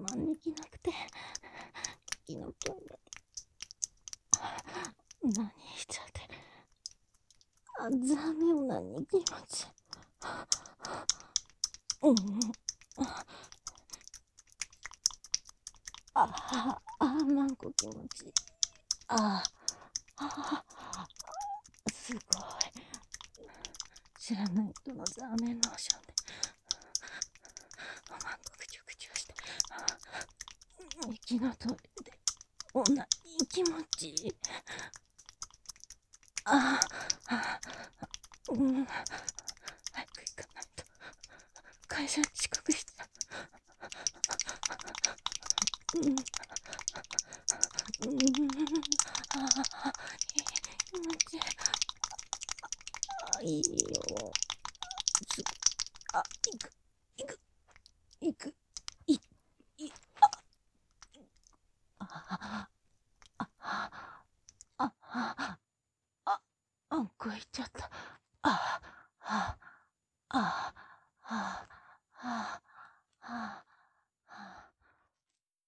慢できなくて、息のトイレ。何しちゃって。残念なに気持ち。うん。なんか気持ちいい。すごい。知らない人のザーメンローションで、なんかぐちゅぐちゅして、息のトイレで、いい気持ちいい。早く行かないと。会社遅刻しちゃう。いい気持ちいい。いいよ。行く、行く、行く、い、い、あ、あ、あ、あ、こう言っちゃった。あ、あ、あ、あ、